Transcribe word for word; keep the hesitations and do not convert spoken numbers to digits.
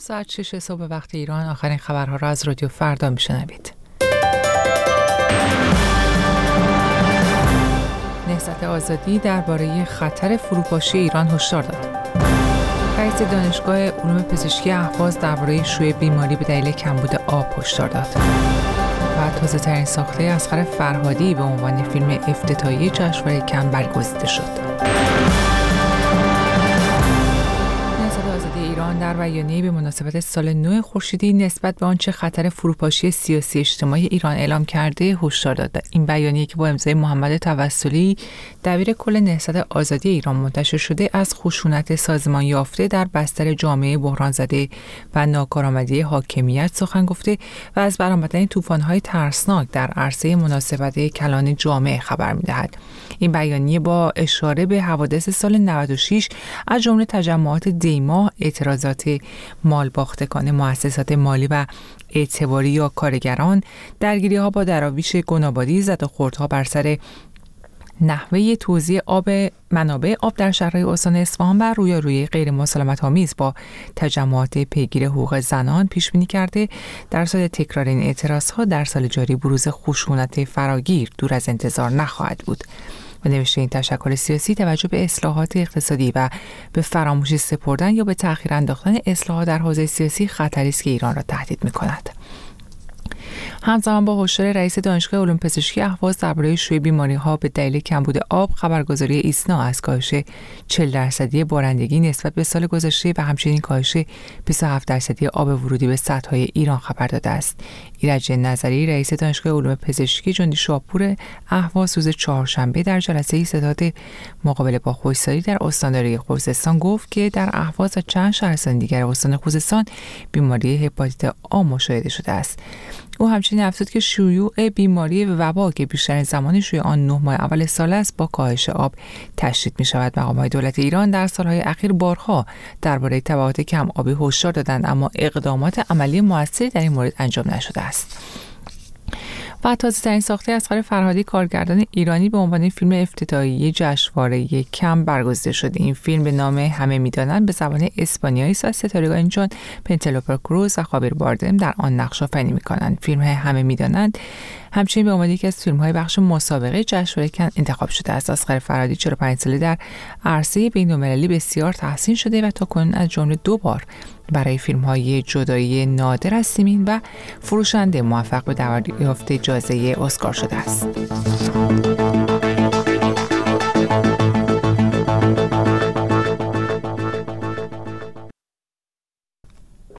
ساعت شش صبح وقت ایران آخرین خبرها را از رادیو فردا میشنوید. نهضت آزادی درباره خطر فروپاشی ایران هشدار داد. رئیس دانشگاه علوم پزشکی اهواز درباره شیوع بیماری به دلیل کمبود آب هشدار داد. و تازه‌ترین ساخته اصغر فرهادی به عنوان فیلم افتتاحیه جشنواره کن برگزیده شد. ایران در بیانیه‌ای به مناسبت سال نو خورشیدی نسبت به آنچه خطر فروپاشی سیاسی اجتماعی ایران اعلام کرده هشدار داد. این بیانیه که با امضای محمد توسلی دبیر کل نهضت آزادی ایران منتشر شده از خشونت سازمان یافته در بستر جامعه بحران زده و ناکارآمدی حاکمیت سخن گفته و از برآمدن طوفان‌های ترسناک در عرصه مناسبت کلان جامعه خبر می‌دهد. این بیانیه با اشاره به حوادث سال نود و شش از جمله تجمعات دیما، اعتراضات مالباختگان مؤسسات مالی و اعتباری یا کارگران، درگیری‌ها با دراویش گنابادی، زد و خوردها بر سر نحوه توزیع آب منابع آب در شهرهای استان اصفهان و رویارویی غیر مسالمت‌آمیز با تجمعات پیگیر حقوق زنان پیش بینی کرده در صورت تکرار این اعتراضها در سال جاری بروز خشونت فراگیر دور از انتظار نخواهد بود. و نوشته این تشکل سیاسی توجه به اصلاحات اقتصادی و به فراموشی سپردن یا به تأخیر انداختن اصلاحات در حوزه سیاسی خطری است که ایران را تهدید می‌کند. همزمان با هشدار رئیس دانشگاه علوم پزشکی اهواز درباره شیوع بیماری‌ها به دلیل کمبود آب، خبرگزاری ایسنا از کاهش چهل درصدی بارندگی نسبت به سال گذشته و همچنین کاهش بیست و هفت درصدی آب ورودی به سدهای ایران خبر داده است. ایرج نظری رئیس دانشگاه علوم پزشکی جندی شاپور اهواز روز چهارشنبه در جلسه ستاد مقابله با خشکسالی در استانداری خوزستان گفت که در اهواز و چند شهرستان دیگر استان خوزستان بیماری هپاتیت آ مشاهده شده است. او همچنین افزود که شیوع بیماری وبا که بیشترین زمان شیوع آن نه ماه اول سال است با کاهش آب تشدید می شود. مقامات دولت ایران در سالهای اخیر بارها درباره تبعات کم آبی هشدار دادند اما اقدامات عملی موثری در این مورد انجام نشده است. و تازه‌ترین ساخته اصغر فرهادی کارگردان ایرانی به عنوان فیلم افتتاحیه جشنواره کن برگزیده شد. این فیلم به نام همه میدانند به زبان اسپانیایی است. ستارگان جان پنتلوپر کروز و خابیر باردم در آن نقش آفرینی می‌کنند. فیلم همه میدانند همچنین به عنوان یکی از فیلم‌های بخش مسابقه جشنواره کن انتخاب شده است. اصغر فرهادی چهل و پنج ساله در عرصه بین‌المللی بسیار تحسین شده و تاکنون از جمله دو بار برای فیلم‌های جدایی نادر از سیمین و فروشنده موفق به دریافت جایزه اسکار شده است.